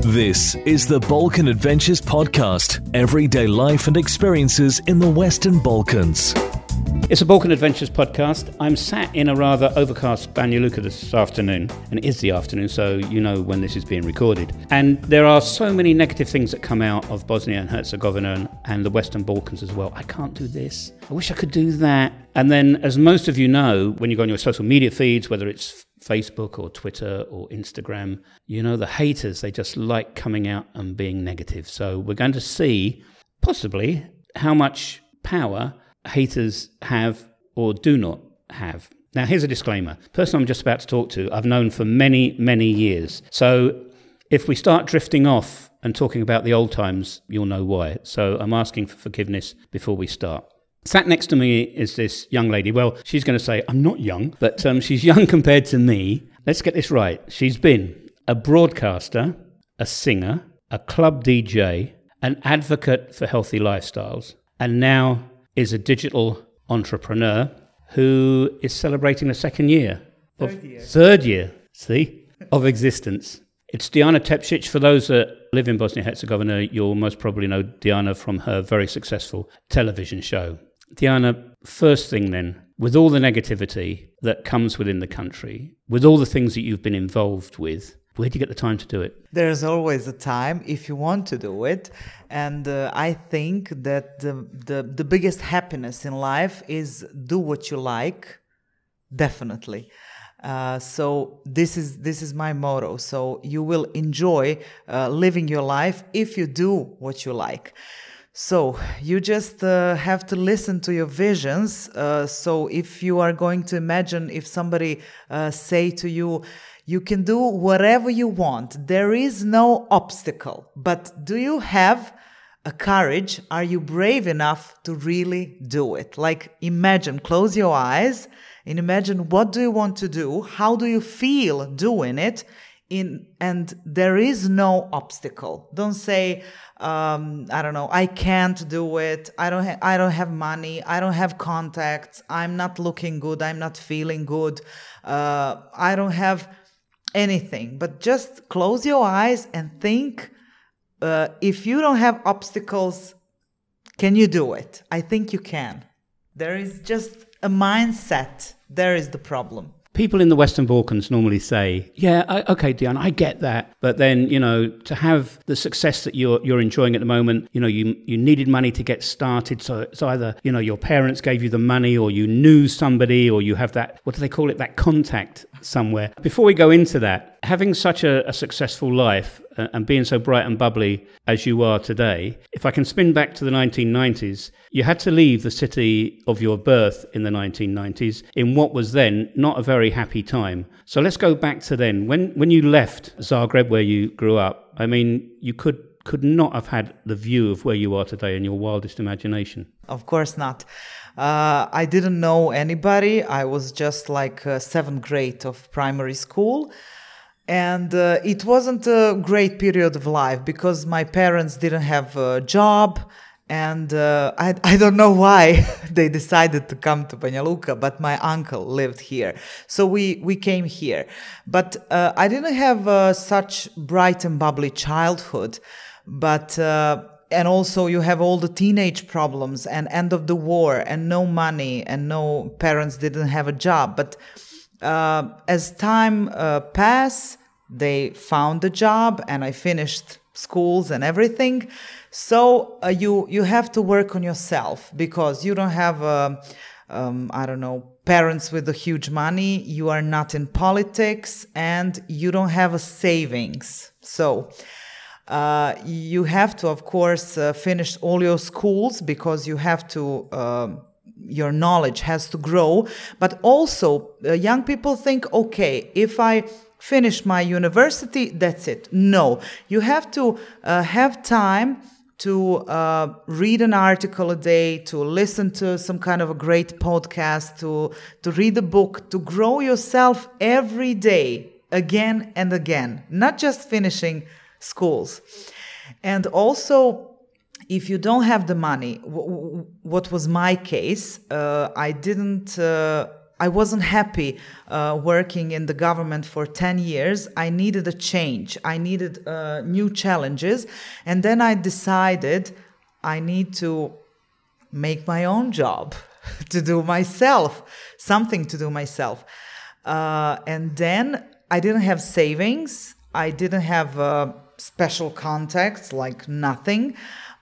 This is the Balkan Adventures Podcast, everyday life and experiences in the Western Balkans. It's a Balkan Adventures podcast. I'm sat in a rather overcast Banja Luka this afternoon, and it is the afternoon, so you know when this is being recorded. And there are so many negative things that come out of Bosnia and Herzegovina and the Western Balkans as well. I can't do this. I wish I could do that. And then, as most of you know, when you go on your social media feeds, whether it's Facebook or Twitter or Instagram, you know the haters, they just like coming out and being negative. So we're going to see, possibly, how much power haters have or do not have. Now, here's a disclaimer. The person I'm just about to talk to, I've known for many, many years. So if we start drifting off and talking about the old times, you'll know why. So I'm asking for forgiveness before we start. Sat next to me is this young lady. Well, she's going to say, I'm not young, but she's young compared to me. Let's get this right. She's been a broadcaster, a singer, a club DJ, an advocate for healthy lifestyles, and now is a digital entrepreneur who is celebrating the third year of existence. It's Diana Tepsic. For those that live in Bosnia-Herzegovina, you'll most probably know Diana from her very successful television show. Diana, first thing then, with all the negativity that comes within the country, with all the things that you've been involved with, where do you get the time to do it? There's always a time if you want to do it. And I think that the biggest happiness in life is do what you like, definitely. So this is my motto. So you will enjoy living your life if you do what you like. So you just have to listen to your visions. So if you are going to imagine, if somebody say to you, you can do whatever you want. There is no obstacle. But do you have a courage? Are you brave enough to really do it? Like imagine, close your eyes and imagine what do you want to do? How do you feel doing it? And there is no obstacle. Don't say, I don't know, I can't do it. I don't have money. I don't have contacts. I'm not looking good. I'm not feeling good. I don't have anything. But just close your eyes and think, if you don't have obstacles, can you do it? I think you can. There is just a mindset. There is the problem. People in the Western Balkans normally say, okay, Diana, I get that. But then, to have the success that you're enjoying at the moment, you needed money to get started. So it's either, your parents gave you the money or you knew somebody or you have that, what do they call it, that contact somewhere. Before we go into that, having such a successful life and being so bright and bubbly as you are today, if I can spin back to the 1990s, you had to leave the city of your birth in the 1990s in what was then not a very happy time. So let's go back to then. When you left Zagreb, where you grew up, I mean, you could not have had the view of where you are today in your wildest imagination. Of course not. I didn't know anybody. I was just like 7th grade of primary school. And it wasn't a great period of life because my parents didn't have a job. And I don't know why they decided to come to Banja Luka, but my uncle lived here. So we came here. But I didn't have such bright and bubbly childhood. But and also you have all the teenage problems and end of the war and no money and no parents didn't have a job. But as time passed, they found a job and I finished schools and everything. So you have to work on yourself because you don't have, parents with a huge money. You are not in politics and you don't have a savings. So you have to, of course, finish all your schools because you have to, your knowledge has to grow. But also young people think, okay, if I finish my university, that's it. No, you have to have time to read an article a day, to listen to some kind of a great podcast, to read a book, to grow yourself every day, again and again, not just finishing schools. And also, if you don't have the money, what was my case, I didn't I wasn't happy working in the government for 10 years. I needed a change. I needed new challenges. And then I decided I need to make my own job, to do myself, something to do myself. And then I didn't have savings. I didn't have special contacts, like nothing.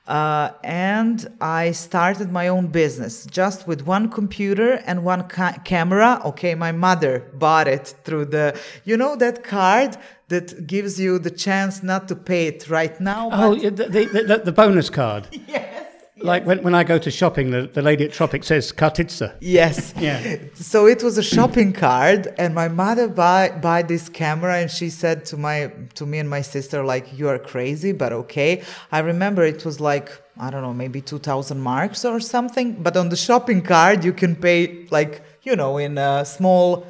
And I started my own business just with one computer and one camera. Okay, my mother bought it through that card that gives you the chance not to pay it right now. Oh, the bonus card. Yes. Like when I go to shopping, the lady at Tropic says kartica. Yes. Yeah. So it was a shopping card, and my mother buy this camera, and she said to me and my sister, like, you are crazy, but okay. I remember it was like, I don't know, maybe 2,000 marks or something. But on the shopping card, you can pay like, in small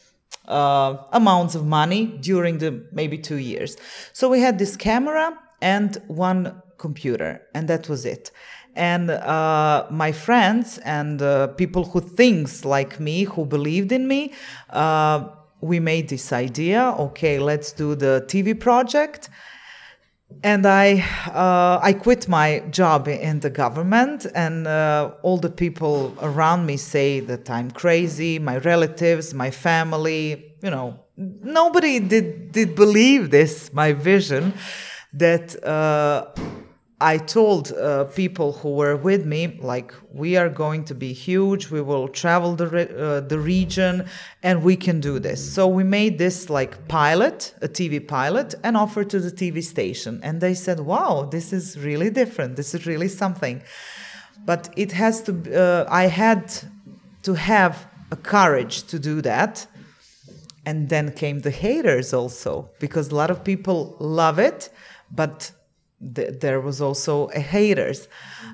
amounts of money during the maybe 2 years. So we had this camera and one computer, and that was it. And my friends and people who thinks like me, who believed in me, we made this idea. Okay, let's do the TV project. And I quit my job in the government, and all the people around me say that I'm crazy. My relatives, my family, nobody did believe this, my vision, that I told people who were with me, like, we are going to be huge, we will travel the region, and we can do this. So we made this like pilot, a TV pilot, and offered to the TV station. And they said, wow, this is really different. This is really something. But it has to, I had to have a courage to do that. And then came the haters also, because a lot of people love it, but there was also a haters,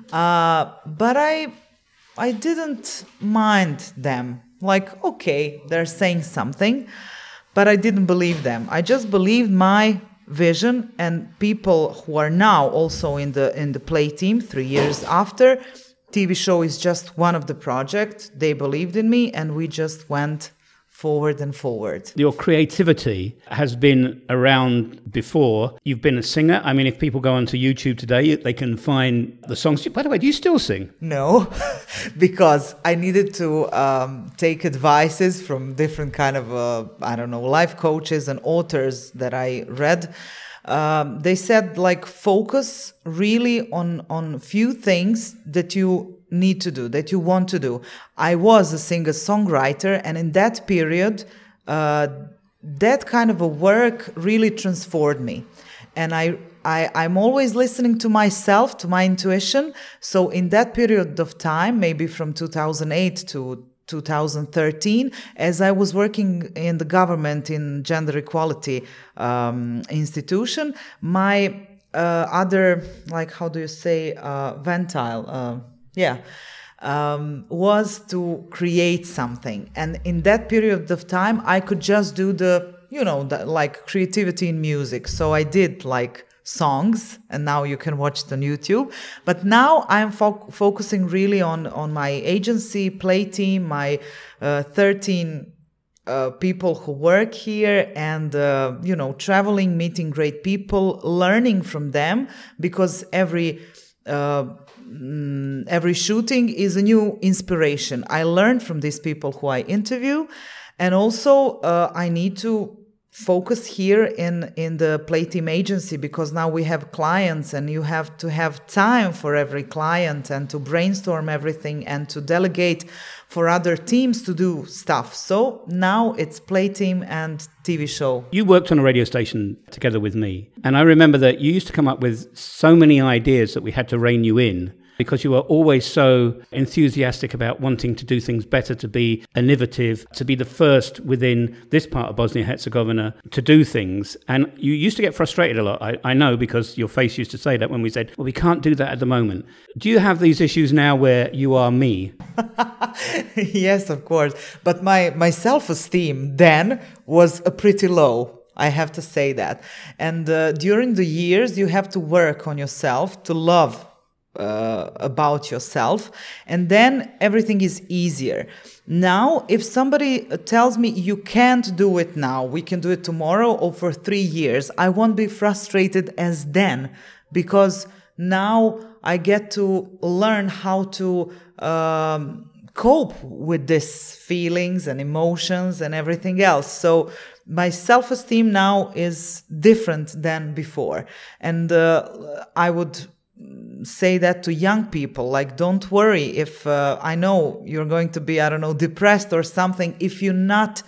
but I didn't mind them. Like, okay, they're saying something, but I didn't believe them. I just believed my vision, and people who are now also in the play team 3 years after. TV show is just one of the projects. They believed in me, and we just went forward and forward. Your creativity has been around before. You've been a singer. I mean, if people go onto YouTube today, they can find the songs. By the way, do you still sing? No, because I needed to take advices from different kind of, life coaches and authors that I read. They said, like, focus really on few things that you need to do, that you want to do. I was a singer-songwriter, and in that period, that kind of a work really transformed me. And I'm always listening to myself, to my intuition. So in that period of time, maybe from 2008 to 2013, as I was working in the government in gender equality institution, my other, like, how do you say, ventile, was to create something. And in that period of time, I could just do the creativity in music. So I did like songs, and now you can watch it on YouTube. But now I'm focusing really on my agency, play team, my 13 people who work here, and traveling, meeting great people, learning from them, because every shooting is a new inspiration. I learned from these people who I interview, and also I need to focus here in the play team agency, because now we have clients, and you have to have time for every client and to brainstorm everything and to delegate for other teams to do stuff. So now it's play team and TV show. You worked on a radio station together with me, and I remember that you used to come up with so many ideas that we had to rein you in, because you were always so enthusiastic about wanting to do things better, to be innovative, to be the first within this part of Bosnia-Herzegovina to do things. And you used to get frustrated a lot. I know, because your face used to say that when we said, well, we can't do that at the moment. Do you have these issues now where you are me? Yes, of course. But my self-esteem then was pretty low. I have to say that. And during the years, you have to work on yourself to love about yourself, and then everything is easier. Now, if somebody tells me you can't do it now, we can do it tomorrow or for 3 years, I won't be frustrated as then, because now I get to learn how to cope with these feelings and emotions and everything else. So my self-esteem now is different than before. And I would say that to young people, like, don't worry if I know you're going to be, I don't know, depressed or something, if you're not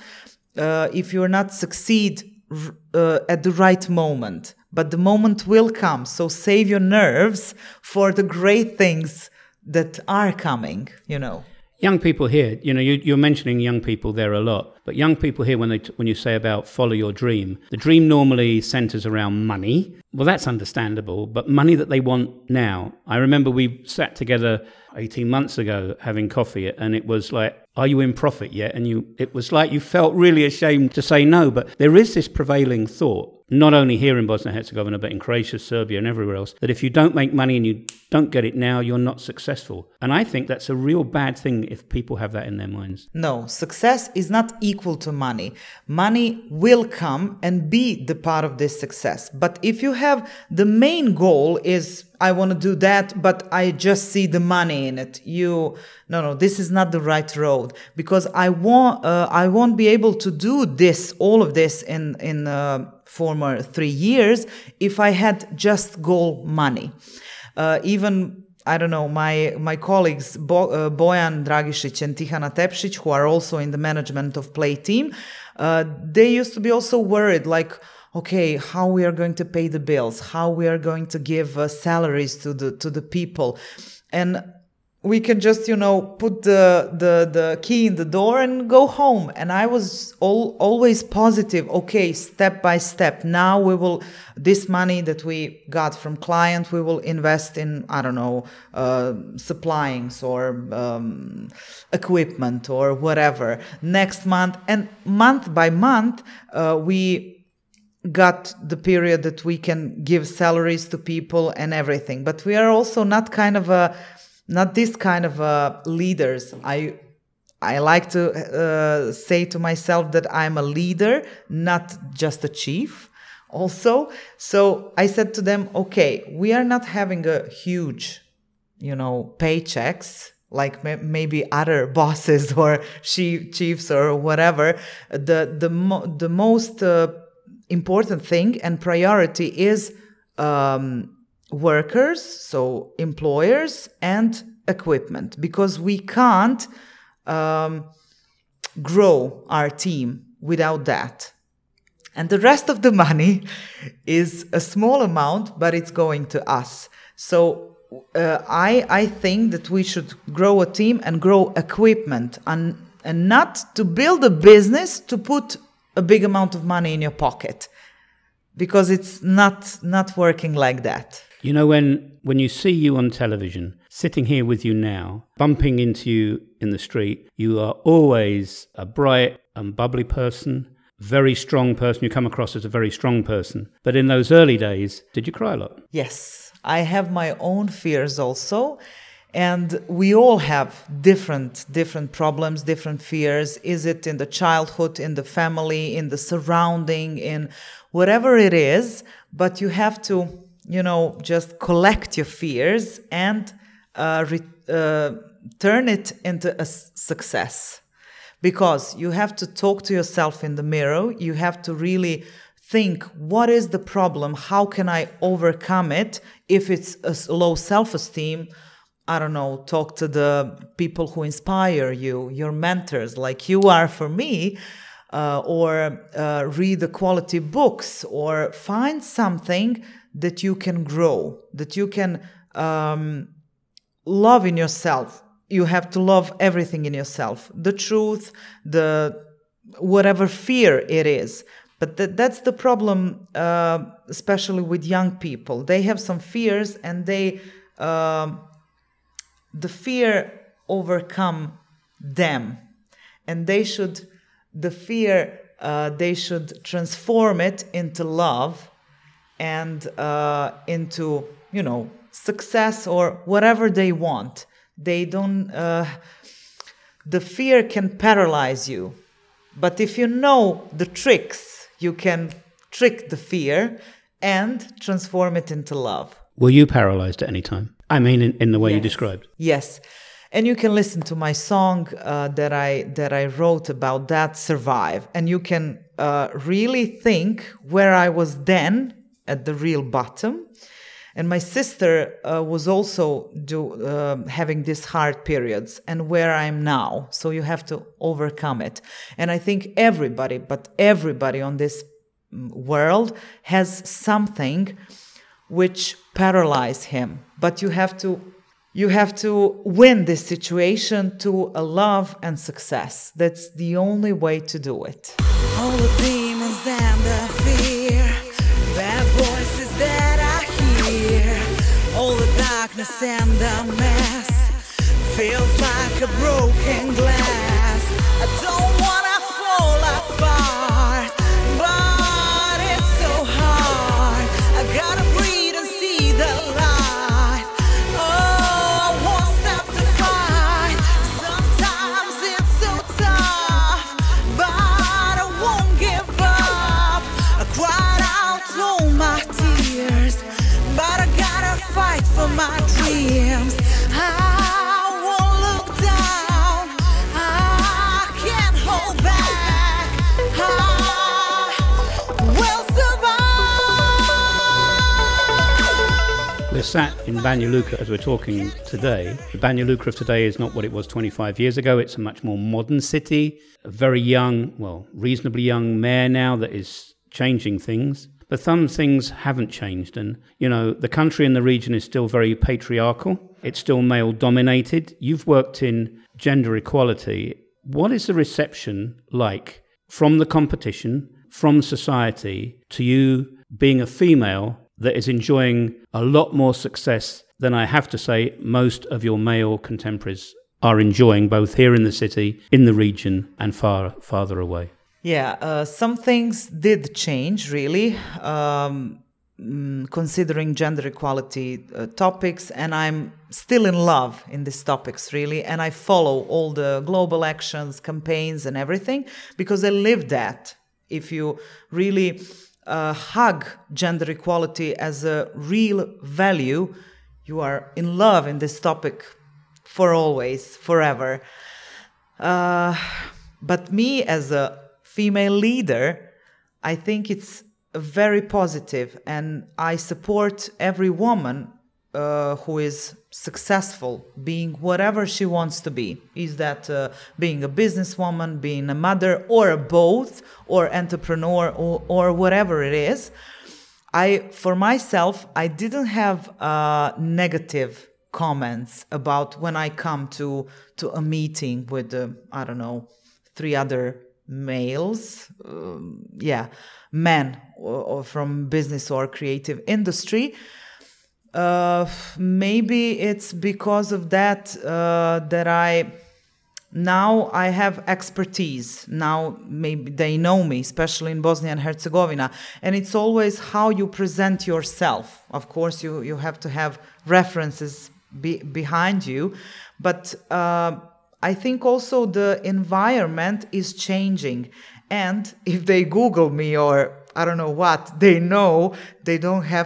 succeed at the right moment, but the moment will come. So save your nerves for the great things that are coming, Young people here, you're mentioning young people there a lot, but young people here, when you say about follow your dream, the dream normally centers around money. Well, that's understandable, but money that they want now. I remember we sat together 18 months ago having coffee, and it was like, are you in profit yet? And it was like you felt really ashamed to say no, but there is this prevailing thought, not only here in Bosnia-Herzegovina, but in Croatia, Serbia, and everywhere else, that if you don't make money and you don't get it now, you're not successful. And I think that's a real bad thing if people have that in their minds. No, success is not equal to money. Money will come and be the part of this success. But if you have the main goal is, I want to do that, but I just see the money in it. No, this is not the right road, because I won't be able to do all of this in former 3 years if I had just goal money. Even, I don't know, my colleagues Bojan Dragišić and Tihana Tepšić, who are also in the management of Play Team, they used to be also worried, like, okay, how we are going to pay the bills, how we are going to give salaries to the people, and we can just, put the key in the door and go home. And I was always positive. Okay, step by step. Now this money that we got from client, we will invest in, I don't know, suppliings or equipment or whatever. Next month, and month by month, we got the period that we can give salaries to people and everything. But we are also not this kind of leaders. I like to say to myself that I'm a leader, not just a chief also. So I said to them, okay, we are not having a huge, paychecks like maybe other bosses or chiefs or whatever. The most important thing and priority is workers, so employers, and equipment, because we can't grow our team without that. And the rest of the money is a small amount, but it's going to us. So I think that we should grow a team and grow equipment, and not to build a business to put a big amount of money in your pocket, because it's not working like that. When you see you on television, sitting here with you now, bumping into you in the street, you are always a bright and bubbly person, very strong person. You come across as a very strong person. But in those early days, did you cry a lot? Yes, I have my own fears also. And we all have different problems, different fears. Is it in the childhood, in the family, in the surrounding, in whatever it is? But you have to, just collect your fears and turn it into a success. Because you have to talk to yourself in the mirror. You have to really think, what is the problem? How can I overcome it? If it's a low self-esteem, I don't know, talk to the people who inspire you, your mentors, like you are for me, or read the quality books, or find something that you can grow, that you can love in yourself. You have to love everything in yourself, the truth, whatever fear it is. But that's the problem, especially with young people. They have some fears, and the fear overcome them, and they should transform it into love and into success or whatever they want. They don't, the fear can paralyze you. But if you know the tricks, you can trick the fear and transform it into love. Were you paralyzed at any time? I mean, in the way you described. Yes. And you can listen to my song that I wrote about that, Survive. And you can really think where I was then at the real bottom. And my sister was also having these hard periods and where I am now. So you have to overcome it. And I think everybody on this world has something which paralyzes him. But you have to win this situation to a love and success. That's the only way to do it. All the demons and the fear, bad voices that I hear, all the darkness and the mess, feels like a broken glass. I don't wanna fall apart, but it's so hard. I gotta breathe and see the light. Oh, I won't stop to fight. Sometimes it's so tough, but I won't give up. I cried out all my tears, but I gotta fight for my dreams. I won't look down, I can't hold back. I will survive. We're sat in Banja Luka as we're talking today. The Banja Luka of today is not what it was 25 years ago. It's a much more modern city, a very young, well, reasonably young mayor now that is changing things. But some things haven't changed. And, you know, the country and the region is still very patriarchal. It's still male-dominated. You've worked in gender equality. What is the reception like from the competition, from society, to you being a female that is enjoying a lot more success than, I have to say, most of your male contemporaries are enjoying, both here in the city, in the region, and farther away? Yeah, some things did change, really, considering gender equality topics, and I'm still in love in these topics, really, and I follow all the global actions, campaigns, and everything, because I live that. If you really hug gender equality as a real value, you are in love in this topic for always, forever. But me as a female leader, I think it's very positive, and I support every woman who is successful, being whatever she wants to be. Is that being a businesswoman, being a mother, or both, or entrepreneur, or whatever it is. For myself, I didn't have negative comments about when I come to a meeting with, 3 other males, men or from business or creative industry. Maybe it's because of that that I have expertise. Now maybe they know me, especially in Bosnia and Herzegovina, and it's always how you present yourself. Of course, you have to have references behind you, but I think also the environment is changing. And if they Google me or I don't know what, they know they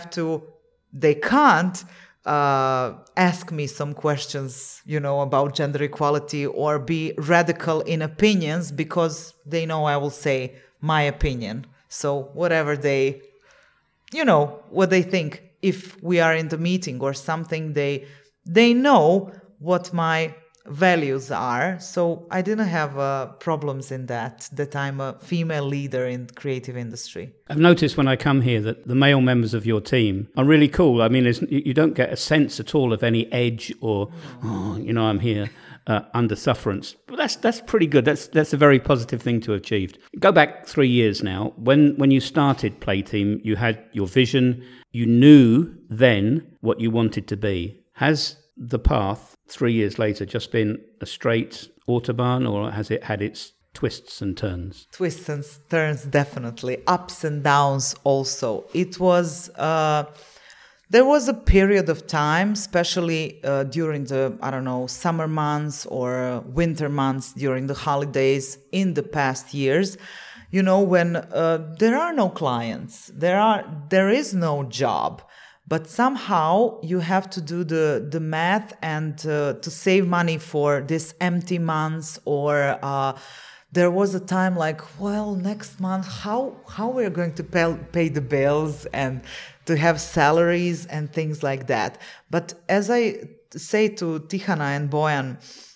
can't ask me some questions, about gender equality or be radical in opinions, because they know I will say my opinion. So whatever they, what they think, if we are in the meeting or something, they know what my values are. So I didn't have problems in that I'm a female leader in the creative industry. I've noticed when I come here that the male members of your team are really cool. I mean, you don't get a sense at all of any edge or, I'm here under sufferance. But that's pretty good. That's a very positive thing to have achieved. Go back 3 years now. When you started Playteam, you had your vision. You knew then what you wanted to be. Has the path 3 years later just been a straight autobahn, or has it had its twists and turns? Twists and turns, definitely. Ups and downs also. It was There was a period of time, especially during the, summer months or winter months during the holidays in the past years, when there are no clients, there is no job, but somehow you have to do the math and to save money for this empty months, or there was a time like, well, next month, how we're going to pay the bills and to have salaries and things like that. But as I say to Tihana and Bojan,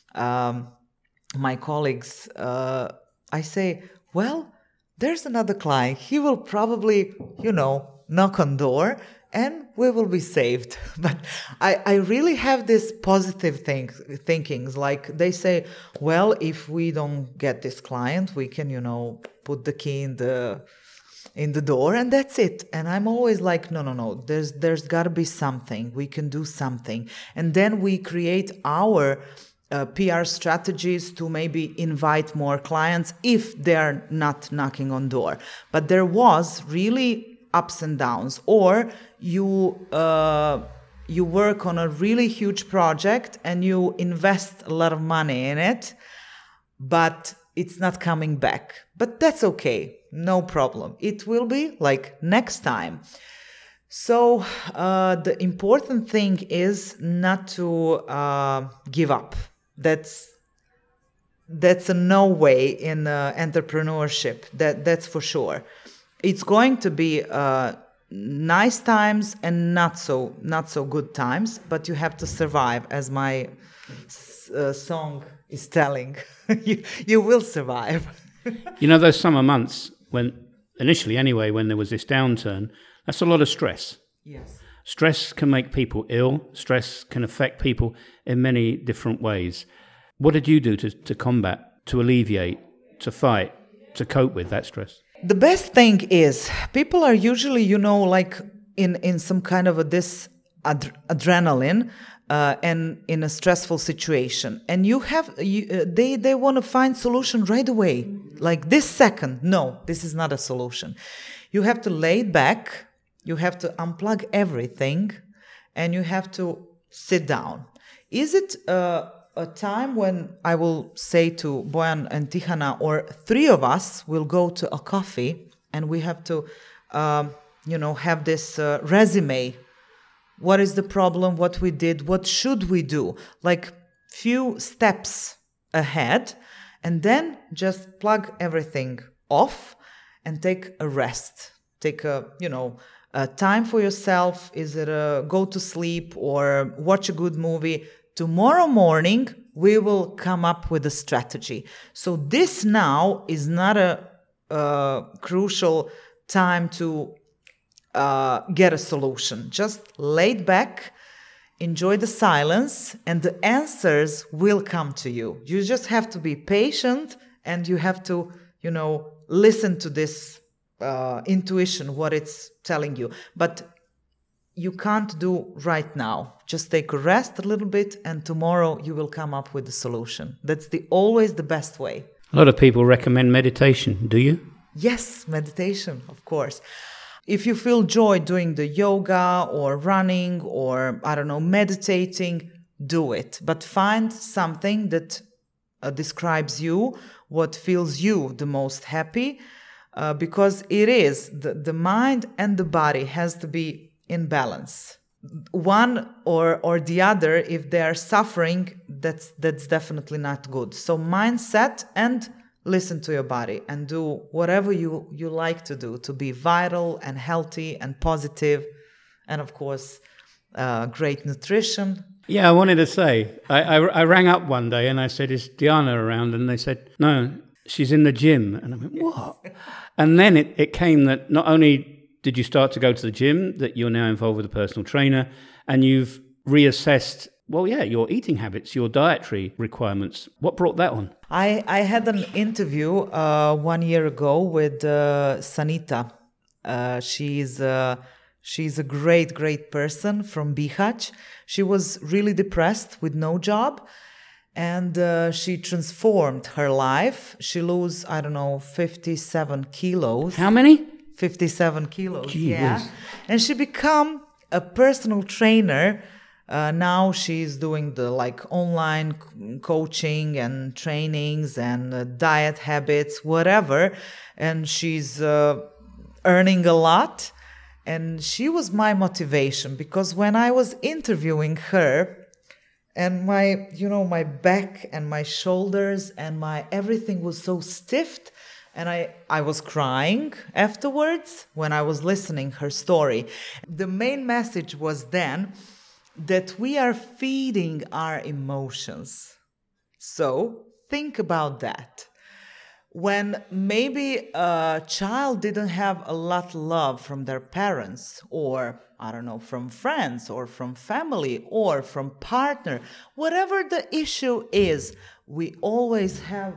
my colleagues, I say, well, there's another client. He will probably, knock on door and we will be saved. But I really have this positive thinkings. Like they say, well, if we don't get this client, we can, put the key in the door and that's it. And I'm always like, no. There's got to be something. We can do something. And then we create our PR strategies to maybe invite more clients if they're not knocking on door. But there was really ups and downs. Or you work on a really huge project and you invest a lot of money in it, but it's not coming back. But that's okay. No problem. It will be like next time. So the important thing is not to give up. That's a no way in entrepreneurship. That's for sure. It's going to be nice times and not so good times, but you have to survive, as my song is telling. you will survive. Those summer months, when initially anyway, when there was this downturn, that's a lot of stress. Yes. Stress can make people ill. Stress can affect people in many different ways. What did you do to combat, to alleviate, to fight, to cope with that stress? The best thing is people are usually, like in some kind of adrenaline and in a stressful situation. And they want to find solution right away. Like this second. No, this is not a solution. You have to lay back. You have to unplug everything and you have to sit down. Is it a time when I will say to Bojan and Tihana, or three of us will go to a coffee and we have to, have this resume. What is the problem? What we did? What should we do? Like few steps ahead, and then just plug everything off and take a rest. Take a time for yourself. Is it a go to sleep or watch a good movie? Tomorrow morning, we will come up with a strategy. So this now is not a crucial time to get a solution. Just lay back, enjoy the silence, and the answers will come to you. You just have to be patient and you have to, listen to this intuition, what it's telling you. But you can't do right now. Just take a rest a little bit and tomorrow you will come up with a solution. That's always the best way. A lot of people recommend meditation. Do you? Yes, meditation, of course. If you feel joy doing the yoga or running or, meditating, do it. But find something that describes you, what feels you the most happy, because it is, the mind and the body has to be in balance. One or the other, if they are suffering, that's definitely not good. So mindset and listen to your body and do whatever you like to do to be vital and healthy and positive, and of course, great nutrition. Yeah, I wanted to say, I rang up one day and I said, is Diana around? And they said, no, she's in the gym. And I went, what? And then it came that not only did you start to go to the gym, that you're now involved with a personal trainer, and you've reassessed, your eating habits, your dietary requirements. What brought that on? I had an interview 1 year ago with Sanita. She's a great person from Bihać. She was really depressed with no job, and she transformed her life. She lost, 57 kilos. How many? 57 kilos. Gee yeah. whiz. And she become a personal trainer. Now she's doing the online coaching and trainings and diet habits, whatever. And she's earning a lot. And she was my motivation, because when I was interviewing her, and my back and my shoulders and my everything was so stiff, and I was crying afterwards when I was listening her story. The main message was then that we are feeding our emotions. So think about that. When maybe a child didn't have a lot of love from their parents, or I don't know, from friends or from family or from partner, whatever the issue is, we always have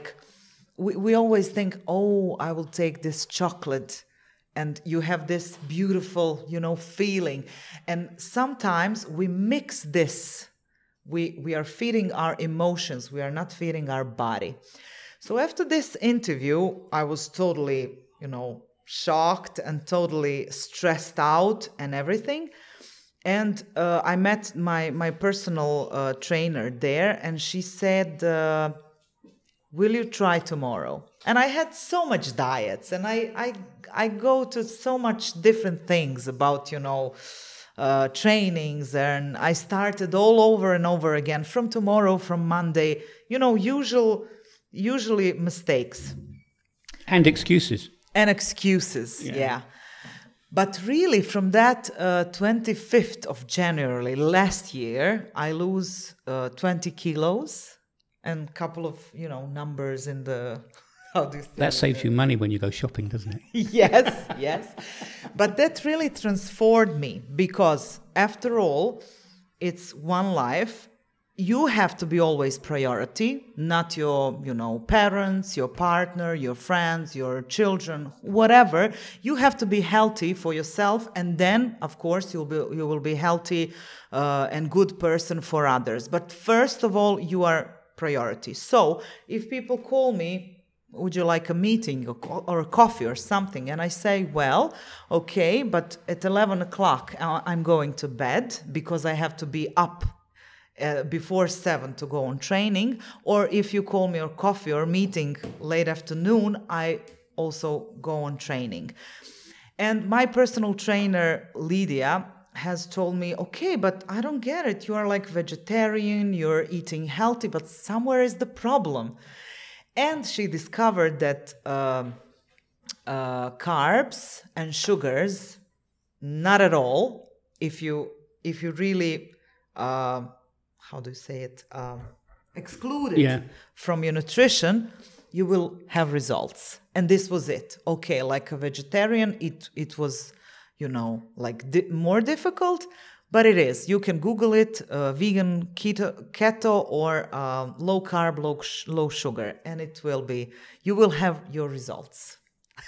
we always think, oh, I will take this chocolate, and you have this beautiful, feeling. And sometimes we mix this. We are feeding our emotions. We are not feeding our body. So after this interview, I was totally, shocked and totally stressed out and everything. And I met my personal trainer there, and she said, will you try tomorrow? And I had so much diets, and I go to so much different things about, trainings, and I started all over and over again from tomorrow, from Monday, usually mistakes. And excuses. Yeah. But really, from that 25th of January last year, I lose 20 kilos and a couple of, numbers in the... How do you say that saves you money when you go shopping, doesn't it? Yes. But that really transformed me, because after all, it's one life. You have to be always priority, not your, parents, your partner, your friends, your children, whatever. You have to be healthy for yourself, and then, of course, you will be healthy and good person for others. But first of all, you are priority. So if people call me, would you like a meeting or a coffee or something? And I say, well, okay, but at 11 o'clock I'm going to bed, because I have to be up before 7 to go on training. Or if you call me or coffee or meeting late afternoon, I also go on training. And my personal trainer, Lydia, has told me, okay, but I don't get it. You are like vegetarian, you're eating healthy, but somewhere is the problem. And she discovered that carbs and sugars, not at all. If you really, how do you say it, exclude it from your nutrition, you will have results. And this was it. Okay, like a vegetarian, it was, more difficult. But it is. You can Google it, vegan, keto, or low carb, low sugar, and you will have your results.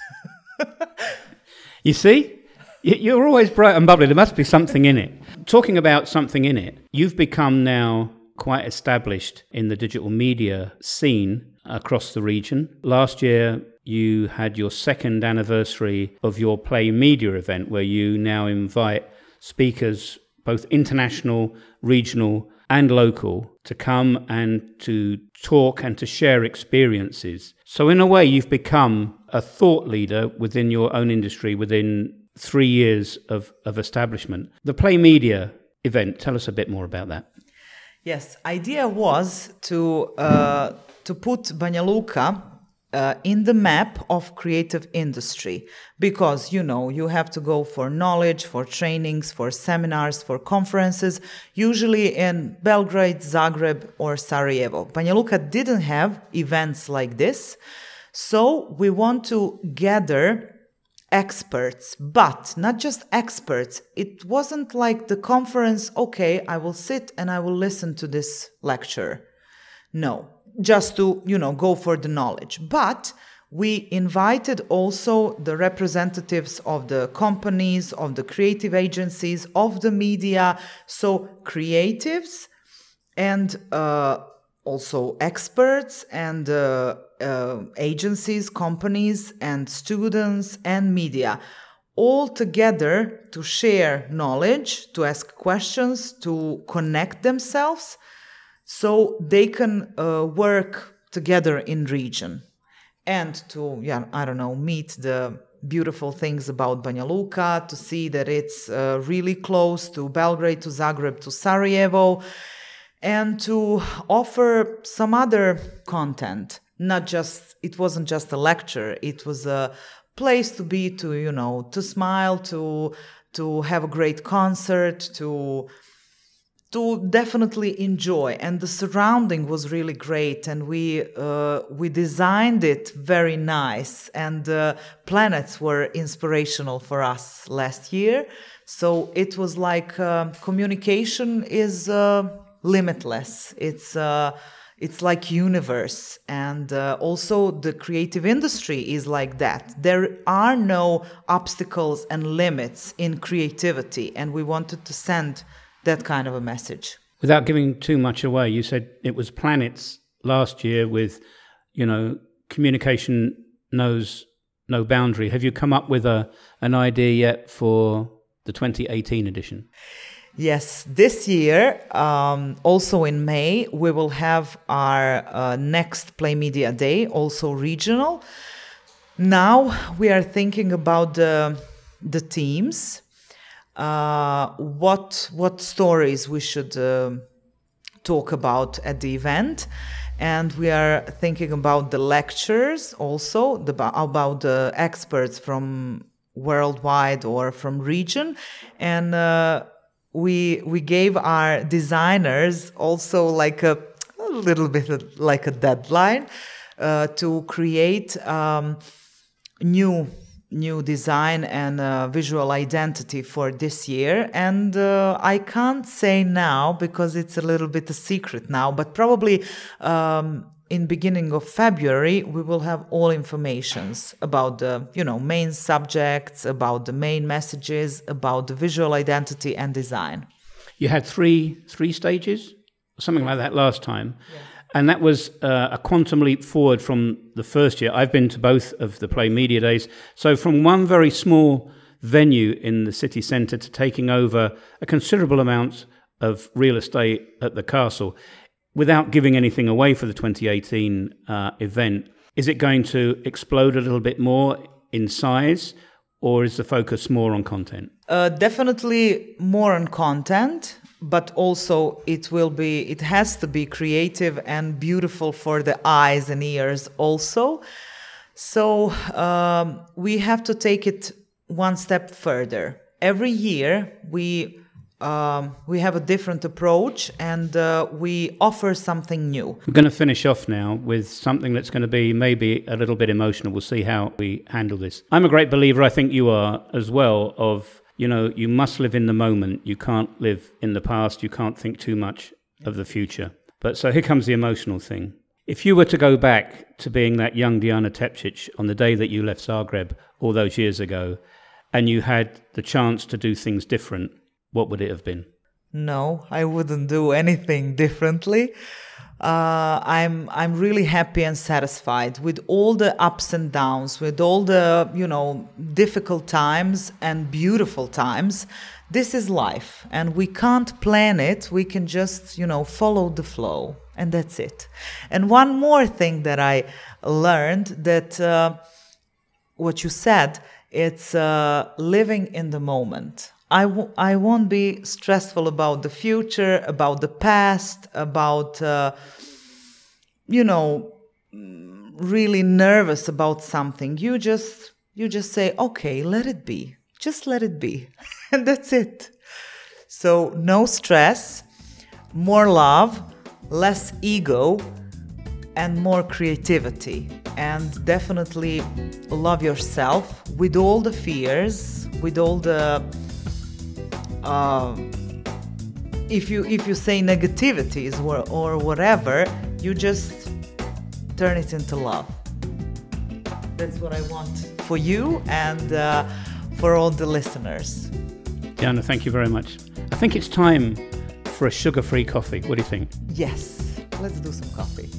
You see? You're always bright and bubbly. There must be something in it. Talking about something in it, you've become now quite established in the digital media scene across the region. Last year, you had your second anniversary of your Play Media event, where you now invite speakers, both international, regional and local, to come and to talk and to share experiences. So in a way, you've become a thought leader within your own industry within 3 years of establishment. The Play Media event, tell us a bit more about that. Yes, idea was to put Banja Luka in the map of creative industry, because you have to go for knowledge, for trainings, for seminars, for conferences, usually in Belgrade, Zagreb or Sarajevo. Banja Luka didn't have events like this, so we want to gather experts, but not just experts. It wasn't like the conference, okay, I will sit and I will listen to this lecture. No, just to, go for the knowledge. But we invited also the representatives of the companies, of the creative agencies, of the media, so creatives and also experts and agencies, companies and students and media. all together to share knowledge, to ask questions, to connect themselves, so they can work together in region and to, meet the beautiful things about Banja Luka, to see that it's really close to Belgrade, to Zagreb, to Sarajevo, and to offer some other content. It wasn't just a lecture, it was a place to be, to smile, to have a great concert, to definitely enjoy. And the surrounding was really great, and we designed it very nice, and the planets were inspirational for us last year. So it was like communication is limitless. It's like universe, and also the creative industry is like that. There are no obstacles and limits in creativity, and we wanted to send that kind of a message. Without giving too much away, you said it was planets last year with, communication knows no boundary. Have you come up with an idea yet for the 2018 edition? Yes, this year, also in May, we will have our next Play Media Day, also regional. Now we are thinking about the themes. What stories we should talk about at the event, and we are thinking about the lectures also, about the experts from worldwide or from region, and we gave our designers also like a little bit like a deadline to create new design and visual identity for this year. And I can't say now because it's a little bit a secret now, but probably in beginning of February we will have all informations about the main subjects, about the main messages, about the visual identity and design. You had three stages, something like that last time. Yeah. And that was a quantum leap forward from the first year. I've been to both of the Play Media Days. So from one very small venue in the city centre to taking over a considerable amount of real estate at the castle, without giving anything away for the 2018 event, is it going to explode a little bit more in size, or is the focus more on content? Definitely more on content. But also it has to be creative and beautiful for the eyes and ears also. So we have to take it one step further. Every year we have a different approach, and we offer something new. We're going to finish off now with something that's going to be maybe a little bit emotional. We'll see how we handle this. I'm a great believer, I think you are as well, of you must live in the moment. You can't live in the past. You can't think too much of the future. But so here comes the emotional thing. If you were to go back to being that young Diana Tepcic on the day that you left Zagreb all those years ago, and you had the chance to do things different, what would it have been? No, I wouldn't do anything differently. I'm really happy and satisfied with all the ups and downs, with all the difficult times and beautiful times. This is life, and we can't plan it. We can just follow the flow, and that's it. And one more thing that I learned, that what you said, it's living in the moment. I won't be stressful about the future, about the past, about, really nervous about something. You just say, okay, let it be. Just let it be. And that's it. So no stress, more love, less ego, and more creativity. And definitely love yourself with all the fears, with all the... if you say negativities or whatever, you just turn it into love. That's what I want for you and for all the listeners. Diana, thank you very much. I think it's time for a sugar-free coffee. What do you think? Yes, let's do some coffee.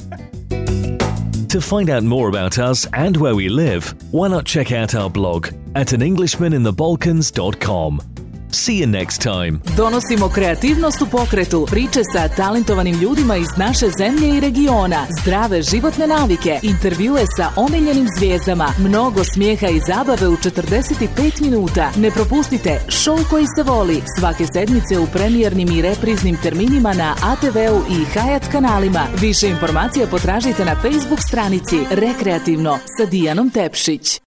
To find out more about us and where we live, why not check out our blog anenglishmaninthebalkans.com. See you next time. Donosimo kreativnost u pokretu, priče sa talentovanim ljudima iz naše zemlje i regiona, zdrave životne navike, intervjue sa omiljenim zvijezdama, mnogo smijeha i zabave u 45 minuta. Ne propustite show koji se voli svake sedmice u premijernim i repriznim terminima na ATV-u i Hayat kanalima. Više informacija potražite na Facebook stranici Rekreativno sa Dijanom Tepšić.